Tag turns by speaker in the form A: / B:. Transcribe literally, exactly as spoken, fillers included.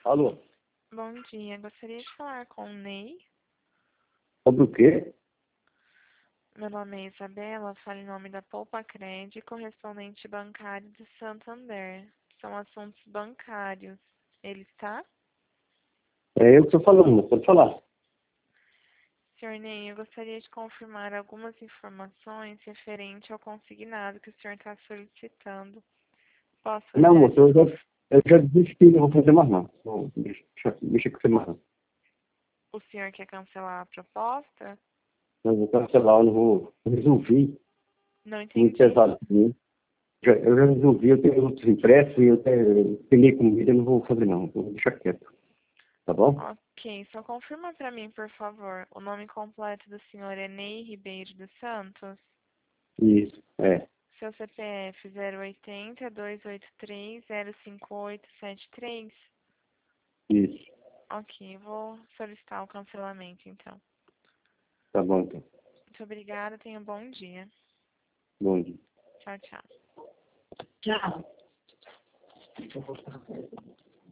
A: Alô?
B: Bom dia, gostaria de falar com o Ney.
A: Sobre o quê?
B: Meu nome é Isabela, falo em nome da Poupa Cred, correspondente bancário de Santander. São assuntos bancários. Ele está?
A: É eu que estou falando, pode falar.
B: senhor Ney, eu gostaria de confirmar algumas informações referente ao consignado que o senhor está solicitando. Posso fazer
A: Não, moço,
B: essas
A: eu já,
B: conf...
A: eu já desisti, não vou fazer mais não. Não, deixa, deixa que você mais não.
B: O senhor quer cancelar a proposta?
A: Eu vou cancelar, eu não vou. Eu resolvi,
B: Não
A: muito
B: entendi.
A: pesado para mim. Já, eu já resolvi, eu tenho outros impressos e eu até peguei comida, eu não vou fazer não. Vou deixar quieto. Tá bom?
B: Ok, só confirma para mim, por favor, o nome completo do senhor é Ney Ribeiro dos Santos?
A: Isso, é.
B: Seu C P F zero oitenta, dois oito três, zero cinco oito sete três?
A: Isso.
B: Ok, vou solicitar o cancelamento então.
A: Tá bom então.
B: Muito obrigada, tenha um bom dia.
A: Bom dia.
B: Tchau, tchau.
A: Tchau.